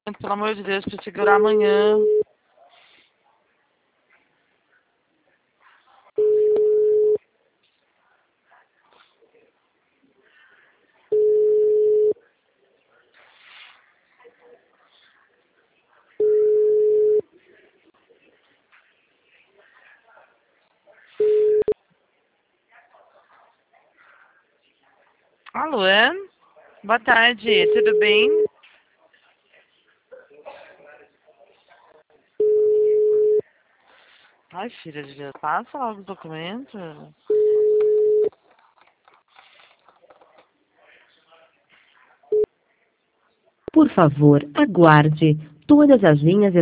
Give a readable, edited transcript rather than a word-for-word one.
Pelo amor de Deus, pra segurar amanhã. Alô, é? Boa tarde, tudo bem? Ai, filha de Deus, passa logo o documento. Por favor, aguarde. Todas as linhas